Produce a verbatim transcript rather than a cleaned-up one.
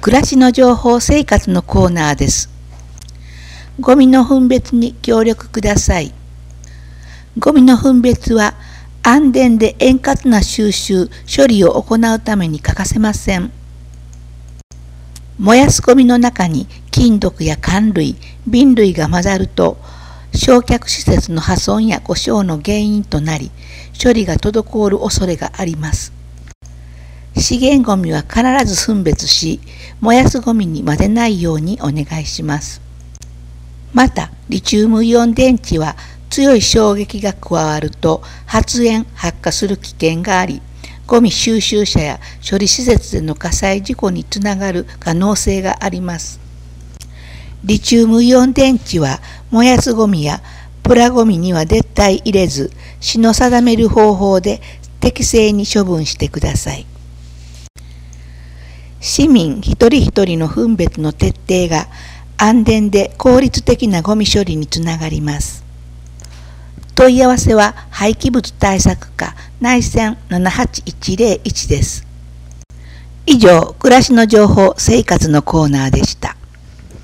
暮らしの情報生活のコーナーです。ゴミの分別に協力ください。ゴミの分別は安全で円滑な収集・処理を行うために欠かせません。燃やすゴミの中に金属や缶類、瓶類が混ざると、焼却施設の破損や故障の原因となり、処理が滞る恐れがあります。資源ゴミは必ず分別し、燃やすゴミに混ぜないようにお願いします。また、リチウムイオン電池は強い衝撃が加わると発煙・発火する危険があり、ゴミ収集車や処理施設での火災事故につながる可能性があります。リチウムイオン電池は燃やすゴミやプラゴミには絶対入れず、市の定める方法で適正に処分してください。市民一人一人の分別の徹底が安全で効率的なゴミ処理につながります。問い合わせは廃棄物対策課内線ななはちいちゼロいちです。以上、暮らしの情報生活のコーナーでした。